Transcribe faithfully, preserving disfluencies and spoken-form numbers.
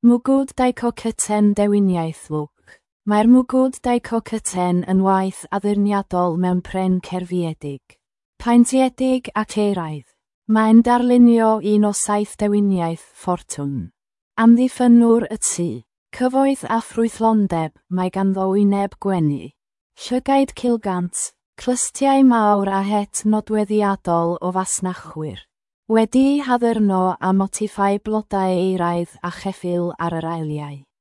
Mwgwd dicocyten dewiniaeth lwc. Mae'r mwgwd dicocyten yn waith addurniadol mewn pren cerfiedig, paentiedig ac eraidd. Mae'n darlunio un o saith dewiniaeth ffortwn. Amddiffynwr y tŷ. Cyfoeth a ffrwythlondeb mae ganddo wyneb gwenu. Llygaid cilgant, clystiau mawr a het nodweddiadol o fasnachwyr. Wedi'i haddurno a motiffau blodau euraidd a cheffyl ar yr ailiau.